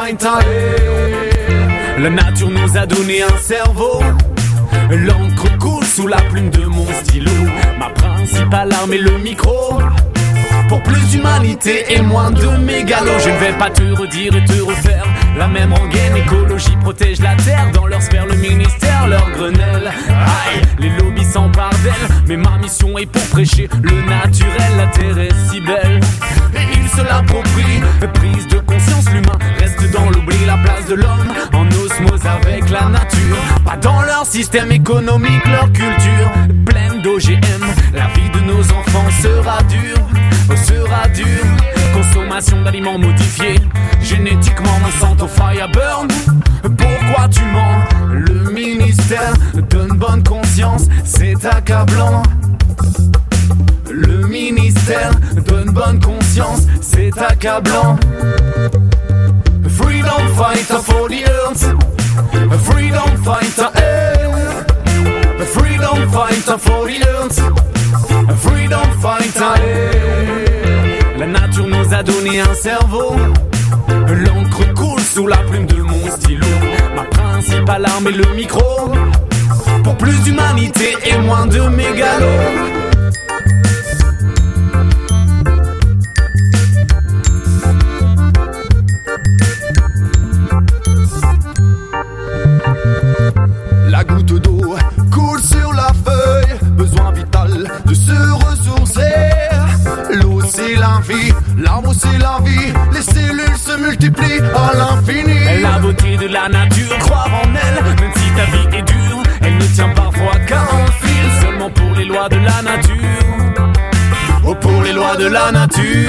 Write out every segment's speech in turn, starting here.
fighter. La nature nous a donné un cerveau. L'encre coule sous la plume de mon stylo. Ma principale arme est le micro. Pour plus d'humanité et moins de mégalo. Je ne vais pas te redire et te refaire la même rengaine. Écologie protège la terre. Dans leur sphère le ministère, leur grenelle. Aïe, les lobbies s'emparent d'elle. Mais ma mission est pour prêcher le naturel. La terre est si belle et ils se l'approprient. Prise de conscience, l'humain reste dans l'oubli. La place de l'homme en osmose avec la nature. Pas dans leur système économique, leur culture pleine d'OGM. La vie de nos enfants sera dure. Sera dur. Consommation d'aliments modifiés génétiquement, Monsanto Fireburn. Pourquoi tu mens? Le ministère donne bonne conscience, c'est accablant. Le ministère donne bonne conscience, c'est accablant. Freedom fighter for the earth. Freedom fighter, eh. Freedom fighter for the earth. Freedom fighter, eh. La nature nous a donné un cerveau. L'encre coule sous la plume de mon stylo. Ma principale arme est le micro. Pour plus d'humanité et moins de mégalo. La goutte d'eau coule sur la feuille. Besoin vital de se ressourcer. L'eau c'est la vie, l'arbre c'est la vie. Les cellules se multiplient à l'infini. La beauté de la nature, croire en elle. Même si ta vie est dure, elle ne tient parfois qu'à un fil. Seulement pour les lois de la nature. Oh, pour les lois de la nature.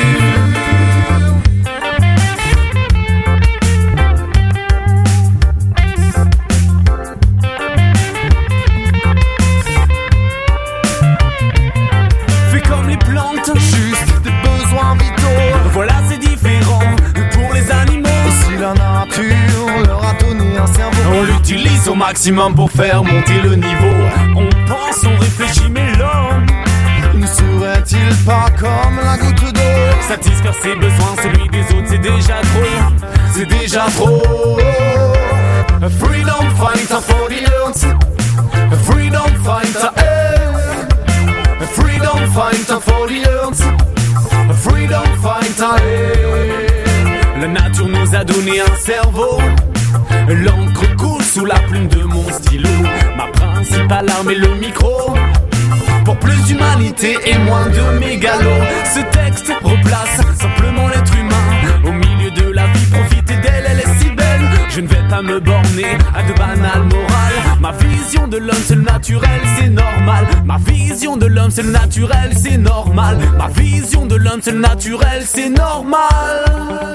Juste des besoins vitaux. Voilà, c'est différent pour les animaux. Et si la nature leur a donné un cerveau, on l'utilise au maximum pour faire monter le niveau. On pense, on réfléchit, mais l'homme ne serait-il pas comme la goutte d'eau? Satisfaire ses besoins, celui des autres, c'est déjà trop. C'est déjà trop. A freedom fighter for the earth. A freedom fighter, eh. A freedom fighter for the earth. A freedom fighter, eh. La nature nous a donné un cerveau. L'encre coule sous la plume de mon stylo. Ma principale arme est le micro. Pour plus d'humanité et moins de mégalo. Ce texte replace simplement l'être humain au milieu de la vie. Profiter d'elle, elle est si belle. Je ne vais pas me borner à de banales morales. Ma vision de l'homme c'est le naturel, c'est normal. Ma vision de l'homme c'est le naturel, c'est normal. Ma vision de l'homme c'est le naturel, c'est normal.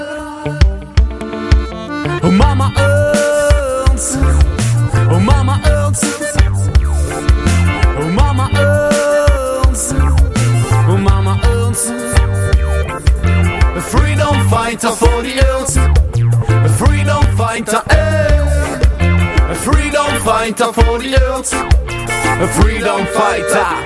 Oh mama Earth. Oh mama Earth. Oh mama Earth. Oh mama Earth. A freedom fighter for the earth. A freedom fighter, eh. A freedom fighter for the earth. A freedom fighter.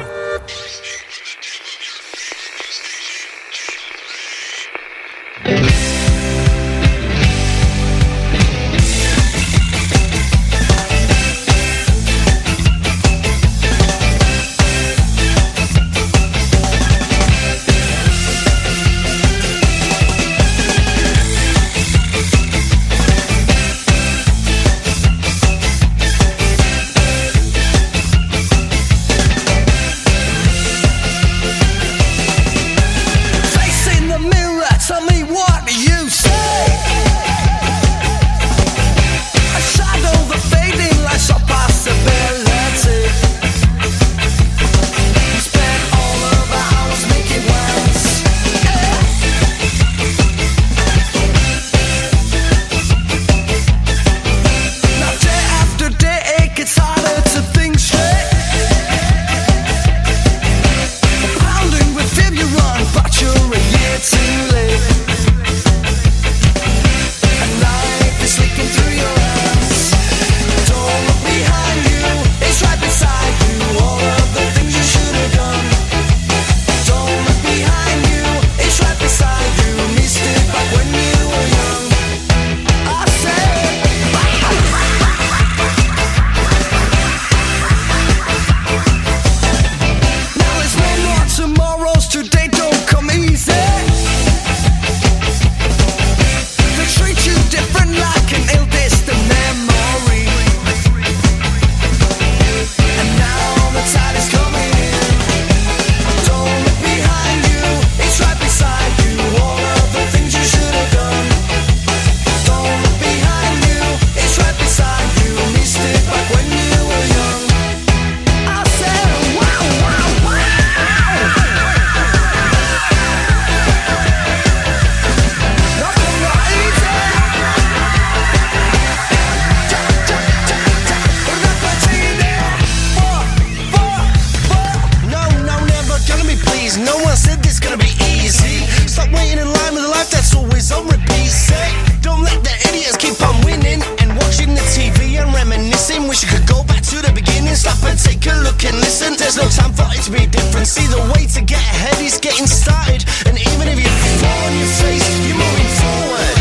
There's no time for it to be different. See, the way to get ahead is getting started. And even if you fall on your face, you're moving forward.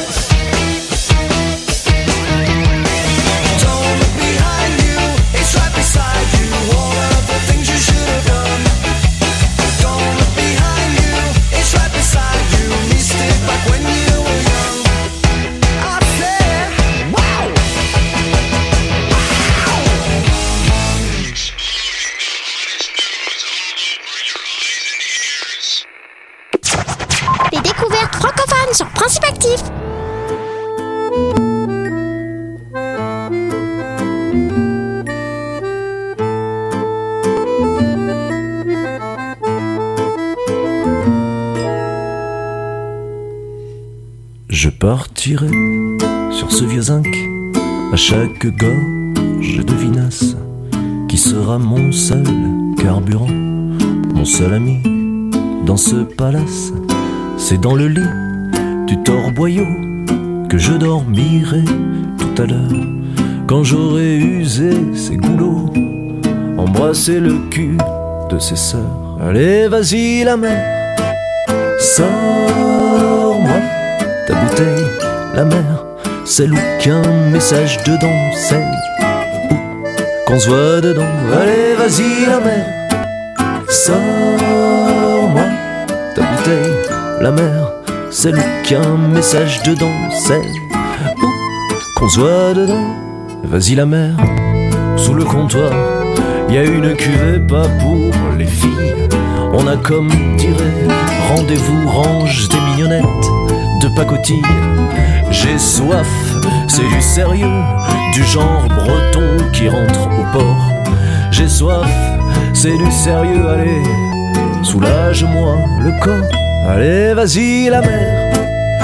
Don't look behind you, it's right beside you. All of the things you should have done. Don't look behind you, it's right beside you. Missed it back when you were young. I said, wow! Les découvertes francophones sur Principe Actif. Je partirai sur ce vieux zinc à chaque gorge de vinasse, qui sera mon seul carburant, mon seul ami dans ce palace. C'est dans le lit du torboyau que je dormirai tout à l'heure, quand j'aurai usé ses goulots, embrassé le cul de ses sœurs. Allez, vas-y la mère, sors-moi ta bouteille, la mer, celle où qu'un message dedans, celle où qu'on se voit dedans. Allez, vas-y la mer, sors-moi ta bouteille, la mer, celle où qu'un message dedans, celle où qu'on se voit dedans. Vas-y la mer, sous le comptoir, y a une cuvée pas pour les filles. On a comme tiré rendez-vous, range des mignonnettes de pacotille. J'ai soif, c'est du sérieux, du genre breton qui rentre au port. J'ai soif, c'est du sérieux, allez, soulage-moi le corps. Allez, vas-y la mer,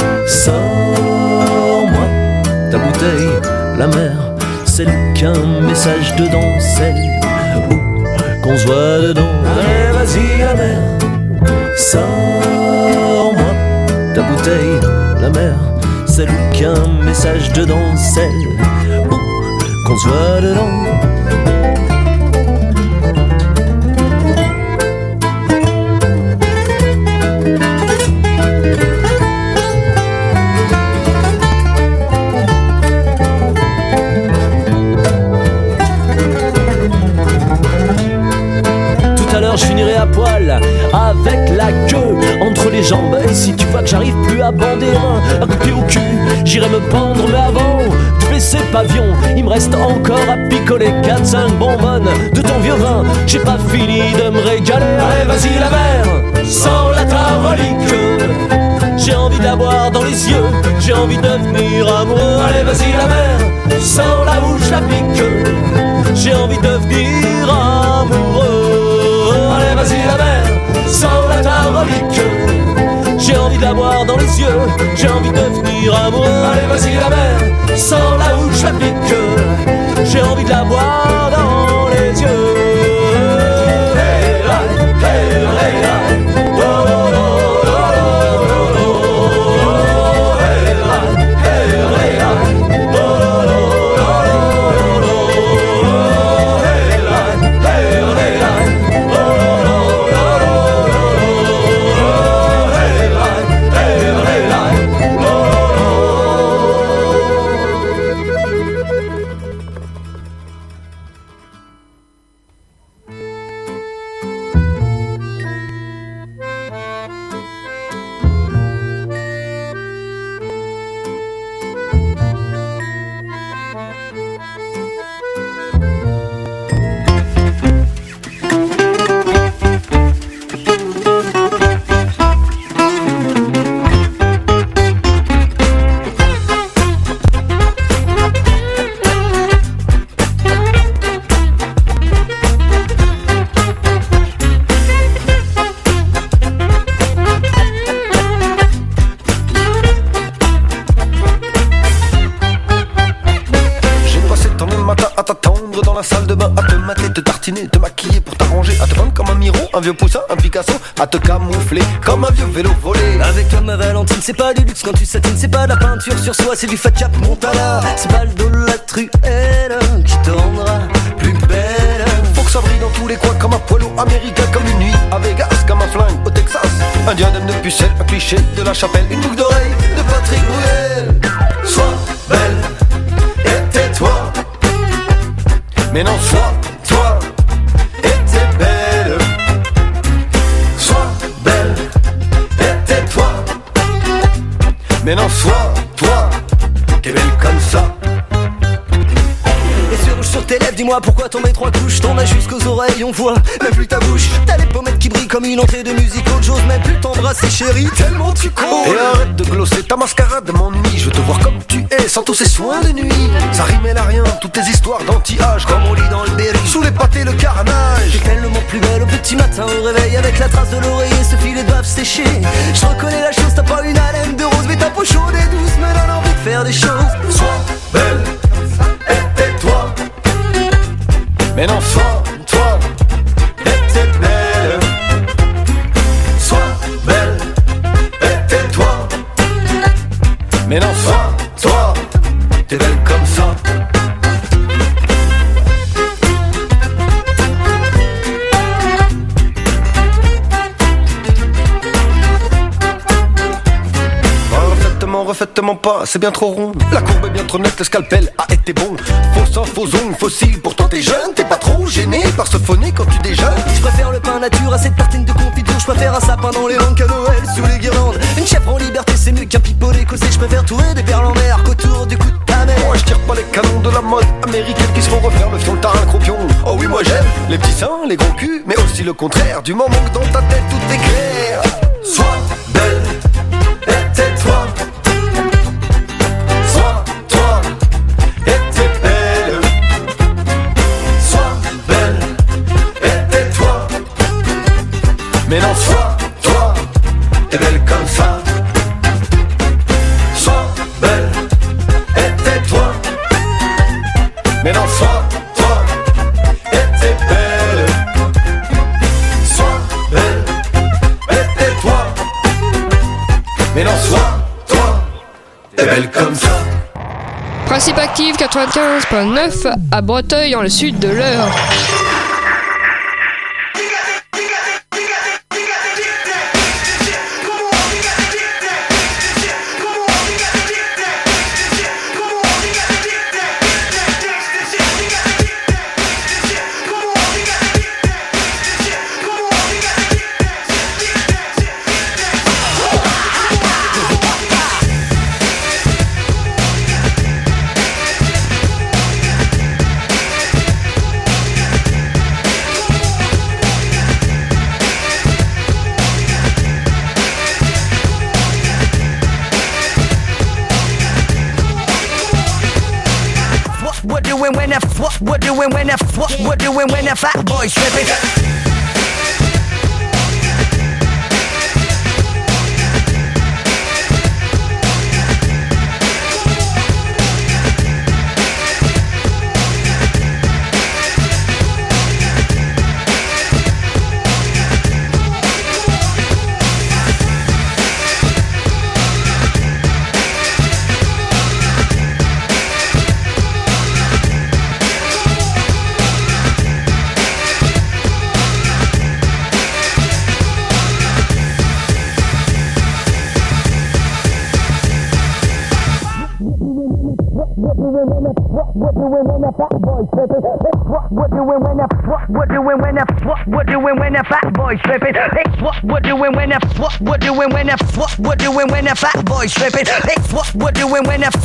sors-moi ta bouteille, la mer, celle qu'un message dedans, celle où qu'on se voit dedans. Allez, vas-y la mer, sors-moi ta bouteille, la mer, celle où qu'un message dedans, celle où qu'on se voit dedans. Je finirai à poil, avec la queue entre les jambes. Et si tu vois que j'arrive plus à bander à couper au cul, j'irai me pendre. Mais avant de baisser pavillon, il me reste encore à picoler 4-5 bonbonnes de ton vieux vin. J'ai pas fini de me régaler. Allez, vas-y la mer, sans la tarolique. J'ai envie de la boire dans les yeux, j'ai envie de devenir amoureux. Allez, vas-y la mer, sans la bouche la pique. J'ai envie de devenir amoureux. Allez, vas-y la mer, sans la tarolique. J'ai envie de la boire dans les yeux, j'ai envie de devenir amoureux. Allez, vas-y la mer, sans la bouche la pique. J'ai envie de la boire dans les yeux. Hey, là, hey, hey, là. Un vieux poussin, un Picasso, à te camoufler comme un vieux vélo volé. Avec toi ma Valentine, c'est pas du luxe quand tu satines, c'est pas de la peinture sur soi, c'est du Fat Cap Montana. C'est pas le dos de la truelle qui te rendra plus belle. Faut que ça brille dans dans tous les coins comme un poilu américain, comme une nuit à Vegas, comme un flingue au Texas. Un diadème de pucelle, un cliché de la chapelle, une boucle d'oreille de Patrick Bruel. Sois belle et tais-toi, mais non, sois toi et t'es belle. Sois belle et tais-toi, mais non, sois toi, t'es belle comme ça. Sur tes lèvres, dis-moi pourquoi tomber 3 couches. T'en as jusqu'aux oreilles, on voit même plus ta bouche. T'as les pommettes qui brillent comme une entrée de musique. J'ose même plus t'embrasser chérie, tellement tu cours. Et arrête de glosser, ta mascarade m'ennuie. Je veux te voir comme tu es, sans tous ces soins de nuit. Ça rimelle à rien, toutes tes histoires d'anti-âge, comme on lit dans le Berry. Sous les pâtés, le caramage. T'es tellement plus belle au petit matin au réveil. Avec la trace de l'oreiller, ce filet doivent sécher. Je reconnais la chose, t'as pas une haleine de rose. Mais ta peau chaude et douce me donne envie de faire des choses. Sois belle et tais-toi, mais non, sois toi et t'es belle. Sois belle et tais-toi, mais non, sois toi, t'es belle comme ça. Refaitement pas, c'est bien trop rond. La courbe est bien trop nette, le scalpel a été bon. Faux sang, faux ongles, fossiles, pourtant t'es jeune. T'es pas trop gêné par ce phoné quand tu déjeunes. Je préfère le pain nature à cette tartine de confiture. Je préfère un sapin dans les rangs qu'à Noël sous les guirlandes. Une chèvre en liberté c'est mieux qu'un pipeau écossais. Je préfère trouver des perles en mer qu'autour du cou de ta mère. Moi je tire pas les canons de la mode américaine qui se font refaire le fion, le tarin, le croupion. Oh oui moi j'aime les petits seins, les gros culs, mais aussi le contraire. Du moment que dans ta tête tout est clair. Sois belle et tais-toi, mais non, sois toi, t'es belle comme ça. Sois belle et tais-toi, mais non, sois toi et t'es belle. Sois belle et tais-toi, mais non, sois toi, t'es belle comme ça. Principe actif 95.9 à Breteuil dans le sud de l'Eure. What doing when the fat boy stripping? What doing when the fat boy stripping? What doing when the fat boy stripping? What doing when the fat boy stripping? What doing when the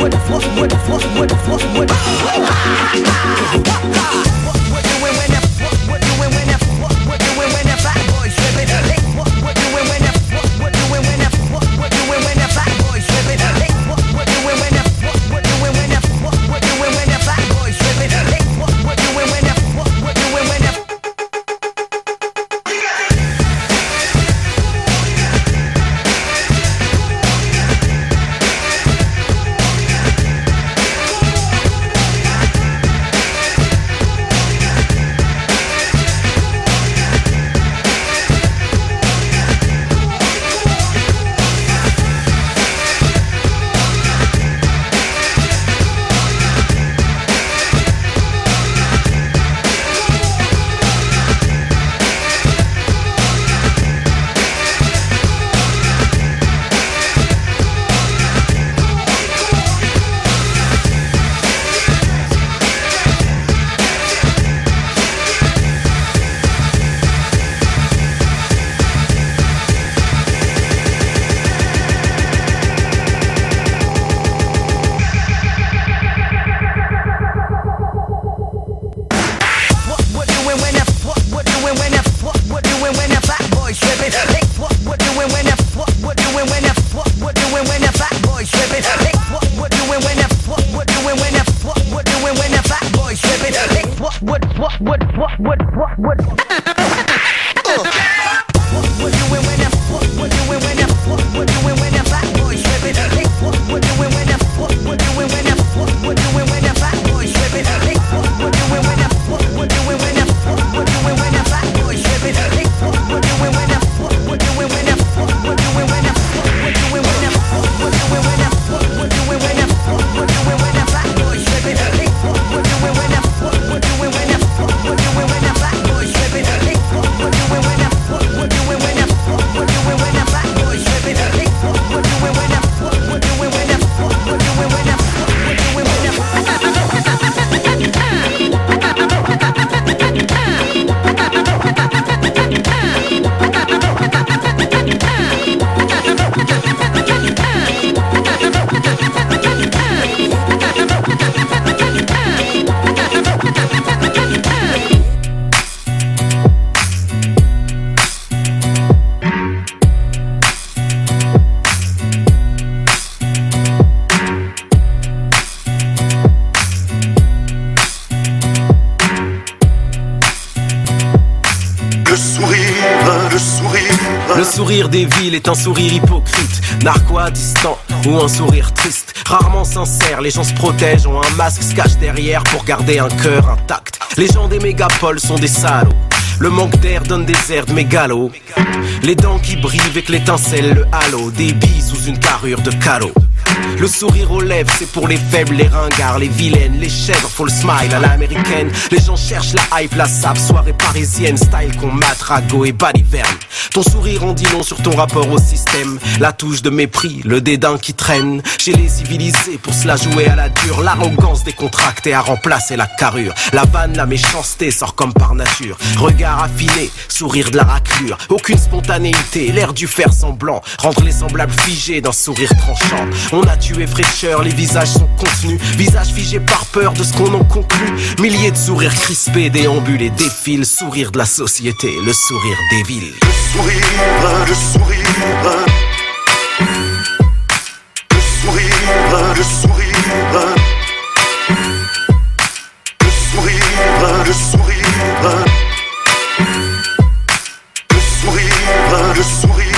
Le sourire des villes est un sourire hypocrite, narquois, distant ou un sourire triste. Rarement sincère, les gens se protègent, ont un masque, se cachent derrière pour garder un cœur intact. Les gens des mégapoles sont des salauds. Le manque d'air donne des airs de mégalos. Les dents qui brillent avec l'étincelle, le halo. Des billes sous une carrure de calot. Le sourire aux lèvres, c'est pour les faibles, les ringards, les vilaines, les chèvres, faut le smile à l'américaine. Les gens cherchent la hype, la sap, soirée parisienne, style qu'on mate, ragot et baliverne. Ton sourire en dit long sur ton rapport au système. La touche de mépris, le dédain qui traîne. Chez les civilisés, pour cela jouer à la dure. L'arrogance décontractée a remplacé la carrure. La vanne, la méchanceté sort comme par nature. Regard affiné, sourire de la raclure. Aucune spontanéité, l'air du faire semblant. Rendre les semblables figés d'un sourire tranchant. On a tué fraîcheur, les visages sont contenus. Visages figés par peur de ce qu'on en conclut. Milliers de sourires crispés déambulent et défilent. Sourire de la société, le sourire des villes. Le sourire, le sourire, le sourire, le sourire, le sourire, le sourire, le sourire.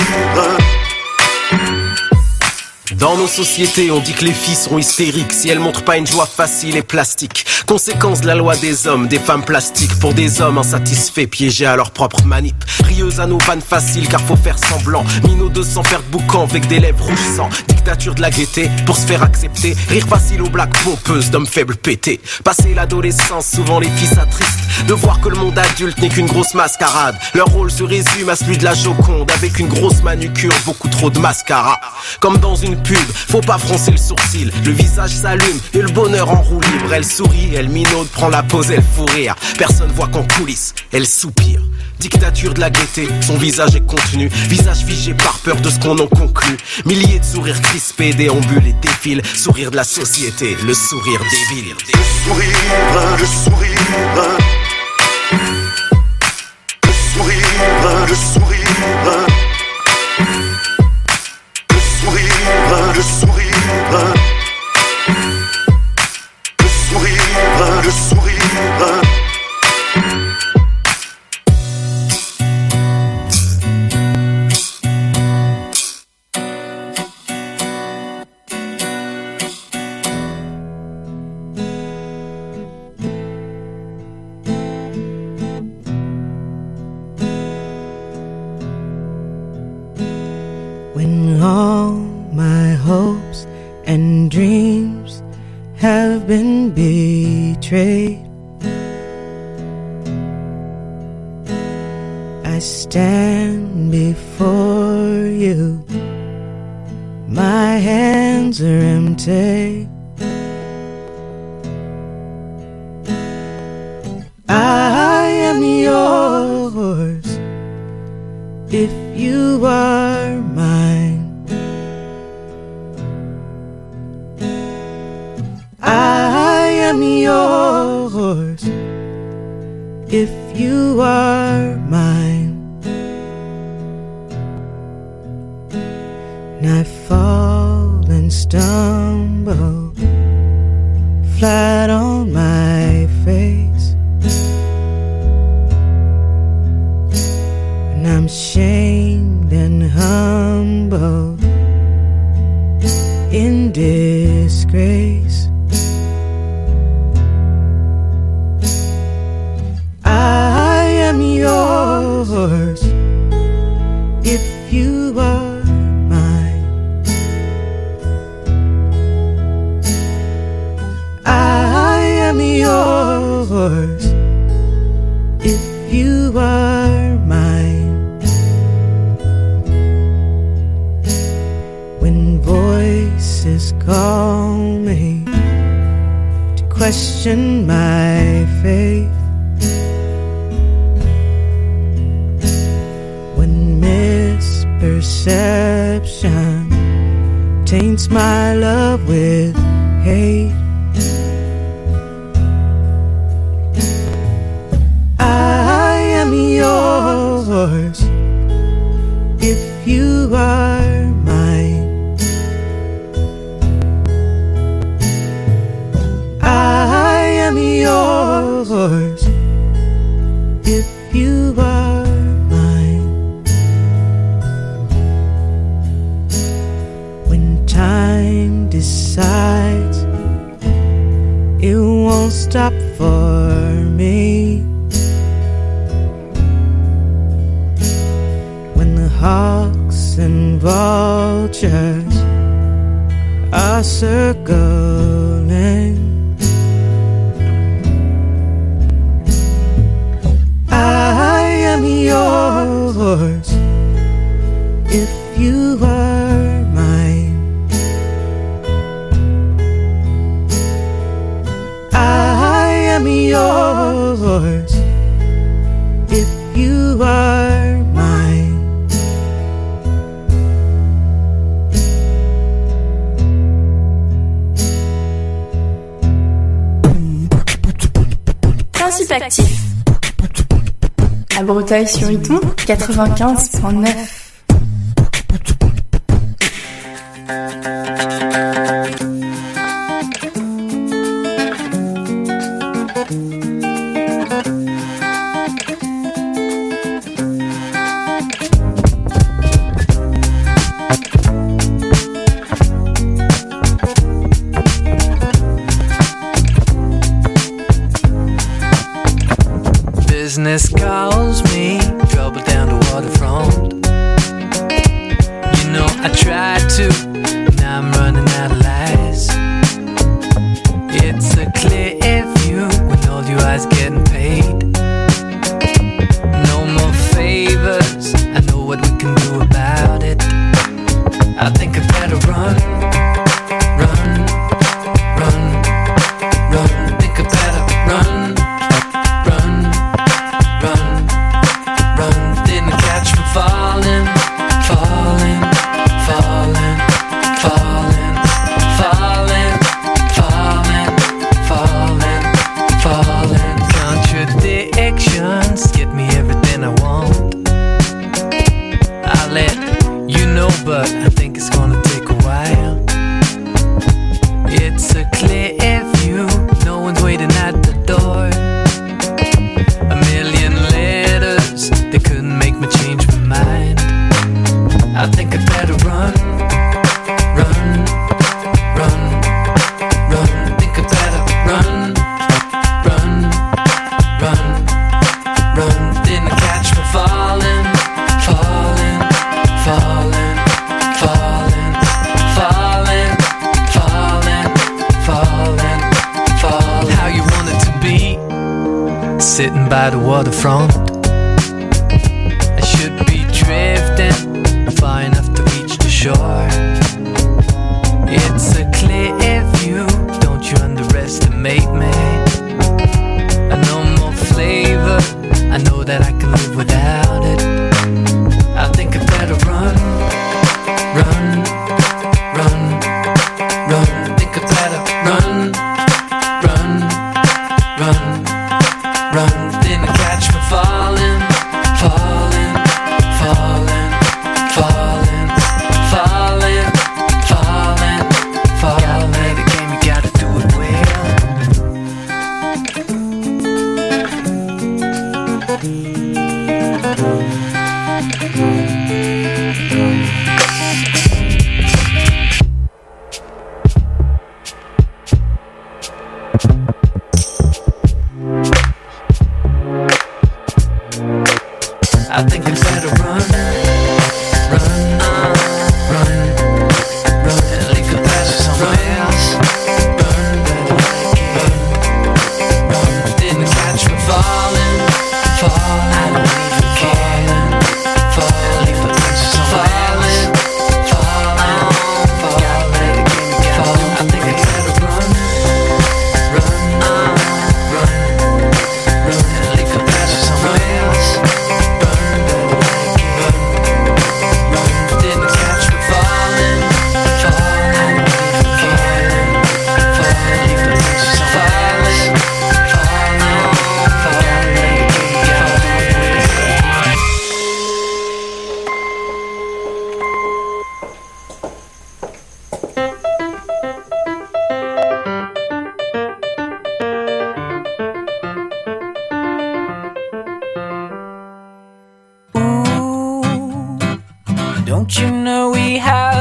Dans nos sociétés, on dit que les filles sont hystériques si elles montrent pas une joie facile et plastique. Conséquence de la loi des hommes, des femmes plastiques. Pour des hommes insatisfaits, piégés à leur propre manip. Rieuses à nos vannes faciles car faut faire semblant. Minot de sans faire de boucan avec des lèvres rouges sang. Dictature de la gaieté pour se faire accepter. Rire facile aux blagues pompeuses d'hommes faibles pétés. Passer l'adolescence, souvent les filles s'attristent de voir que le monde adulte n'est qu'une grosse mascarade. Leur rôle se résume à celui de la Joconde avec une grosse manucure, beaucoup trop de mascara. Comme dans une pub, faut pas froncer le sourcil. Le visage s'allume et le bonheur en roue libre. Elle sourit, elle minaude, prend la pose, elle fout rire. Personne voit qu'en coulisses, elle soupire. Dictature de la gaieté, son visage est contenu. Visage figé par peur de ce qu'on en conclut. Milliers de sourires crispés déambulent et défilent. Sourire de la société, le sourire des villes. Le sourire, le sourire. Le sourire, le sourire. Le sourire, le sourire. Le sourire, le sourire. When all my hopes and dreams have been betrayed, I stand before you. My hands are empty. I am yours if you are mine. I am yours if you are mine. And I fall and stumble flat on my face, and I'm shamed and humbled in disgrace. I am yours if you are mine. I am yours if you are mine. When voices call me to question my faith, when misperception taints my love with hate, I am yours if you are mine. I am yours if you are mine. When time decides it won't stop for me, when the hawks and vultures are circling, I am yours if you are mine. I am yours if you are mine. Principe actif. À Breteuil-sur-Iton, 95.9. Business calls me, trouble down the waterfront. You know I tried to, now I'm running out of lies. It's a clear view when all your eyes getting paid. No more favors, I know what we can do about it. I think I better run, run, run, run. Think I better run, run, run, I think I'd better run, run, run, run. Think I'd better run, run, run, run. Didn't catch me falling, falling, falling, falling, falling, falling, falling, falling. How you want it to be, sitting by the waterfront. I should be drifting far enough to reach the shore. It's a clear view, don't you underestimate me. I know more flavor, I know that I can live without it. I think I better run, run, run, run. Think I better run, run, run, run. Didn't catch me falling, falling, falling, falling, falling, falling, falling. Gotta play the game, you gotta do it well. I think I better run, run, run, run, and leave the past somewhere else. Run, run, run. Didn't catch me falling, falling. I don't even care. Falling, leave the past somewhere else. Falling, falling, falling. I think I better run, run, run, run, and leave the past somewhere else. Don't you know we have